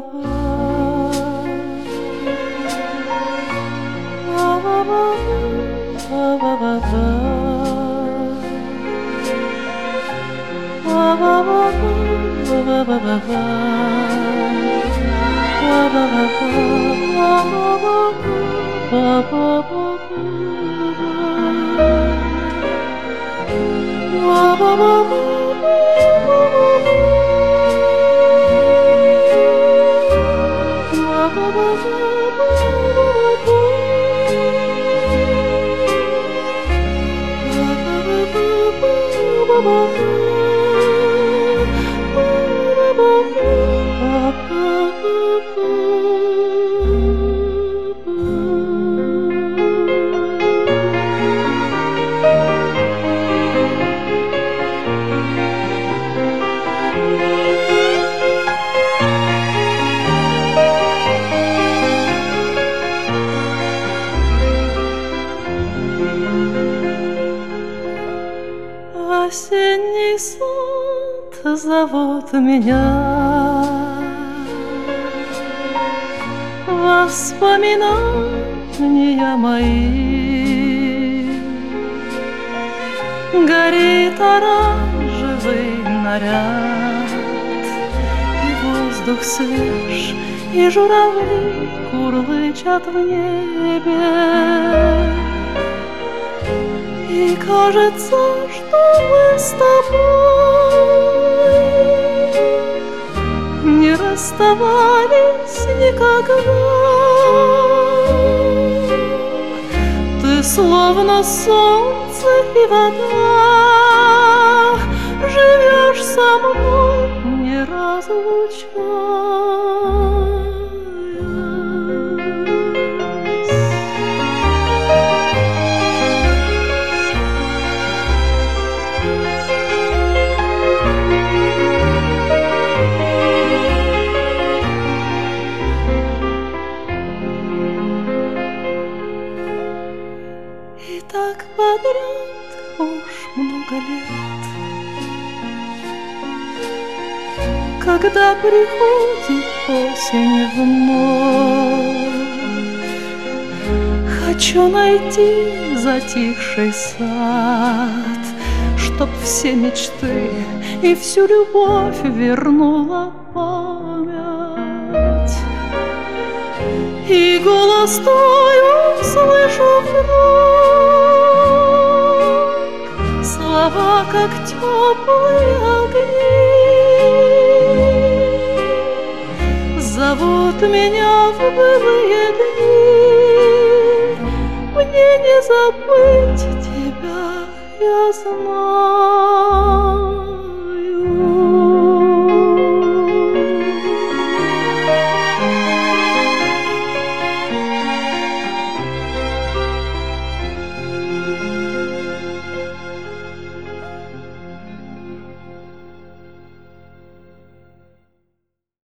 Осенний сад зовут меня, воспоминания мои. Горит оранжевый наряд, и воздух свеж, и журавли курлычат в небе. И кажется, что мы с тобой не расставались никогда. Ты словно солнце и вода, живешь со мной, не разлучаясь. И так подряд уж много лет, когда приходит осень вновь, хочу найти затихший сад, чтоб все мечты и всю любовь вернула память. И голос твой услышу вдруг, слова, как теплые огни, зовут меня в былые дни. Мне не забыть тебя, я знаю.